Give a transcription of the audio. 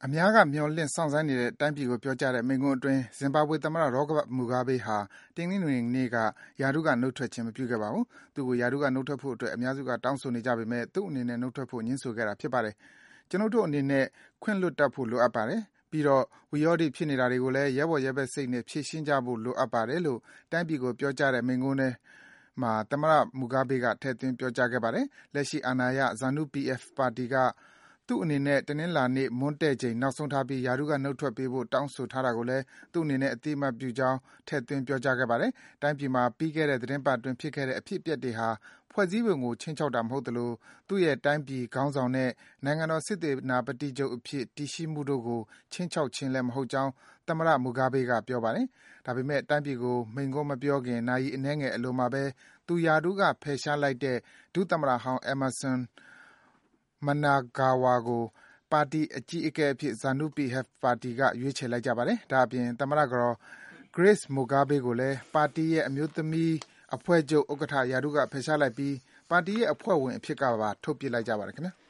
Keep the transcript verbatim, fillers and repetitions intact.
အများကမျှော်လင့်စောင့်ဆိုင်းနေတဲ့တိုင်းပြည်ကိုပြောကြားတဲ့မိန့်ခွန်းအတွင်းဇင်ဘာဘွေသမ္မတ Robert Mugabe ဟာတနင်္ဂနွေနေ့ကရာထူးကနုတ်ထွက်ခြင်းမပြုခဲ့ပါဘူး။သူ့ကိုရာထူးကနုတ်ထွက်ဖို့အတွက်အများစုကတောင်းဆိုနေကြပေမယ့်သူ့အနေနဲ့နုတ်ထွက်ဖို့ငြင်းဆိုခဲ့တာဖြစ်ပါတယ်။ကျွန်ုပ်တို့အနေနဲ့ခွင့်လွှတ်တတ်ဖို့လိုအပ်ပါတယ်။ပြီးတော့ဝီရောဒိဖြစ်နေတာတွေကိုလည်းရဲဘော်ရဲဘက်စိတ်နဲ့ဖြေရှင်းကြဖို့လိုအပ်ပါတယ်လို့တိုင်းပြည်ကိုပြောကြားတဲ့မိန့်ခွန်းထဲမှာသမ္မတ Mugabe ကထည့်သွင်းပြောကြားခဲ့ပါတယ်။လက်ရှိအာဏာရ ZANU-ပီအက်ဖ် ပါတီကသူ့အနေနဲ့တနင်္လာနေ့မွန်းတည့်ချိန်နောက်ဆုံးထားပြီးရာထူးကနုတ်ထွက်ပေးဖို့တောင်းဆိုထားတာကိုလည်းသူ့အနေနဲ့အသိအမှတ်ပြုကြောင်းထည့်သွင်းပြောကြားခဲ့ပါတယ်။တိုင်းပြည်မှာပြီးခဲ့တဲ့သီတင်းပတ်အတွင်းဖြစ်ခဲ့တဲ့အဖြစ်အပျက်တွေဟာဖွဲ့စည်းပုံကိုခြိမ်းခြောက်တာမဟုတ်သလိုသူ့ရဲ့တိုင်းပြည်ခေါင်းဆောင်နဲ့နိုင်ငံတော်စစ်သေနာပတိချုပ်အဖြစ်တည်ရှိမှုတို့ကိုခြိမ်းခြောက်ခြင်းလည်းမဟုတ်ကြောင်းသမ္မတ Mugabe ကပြောပါတယ်။ဒါပေမယ့်တိုင်းပြည်ကိုမိန့်ခွန်းမပြောခင်နာရီအနည်းငယ်အလိုမှာပဲသူရာထူးကဖယ်ရှားလိုက်တဲ့ဒုသမ္မတဟောင်း Emmerson Mnangagwa ကိုပါတီအကြီးအကဲအဖြစ် ZANU-ပီအက်ဖ် ပါတီကရွေးချယ်လိုက်ကြပါတယ်။ဒါ့အပြင်သမ္မတကတော် Grace Mugabe ကိုလည်းပါတီရဲ့အမျိုးသမီးအဖွဲ့ချုပ်ဥက္ကဋ္ဌရာထူးကဖယ်ရှားလိုက်ပြီးပါတီရဲ့အဖွဲ့ဝင်အဖြစ်ကပါထုတ်ပစ်လိုက်ကြပါတယ်ခင်ဗျာ။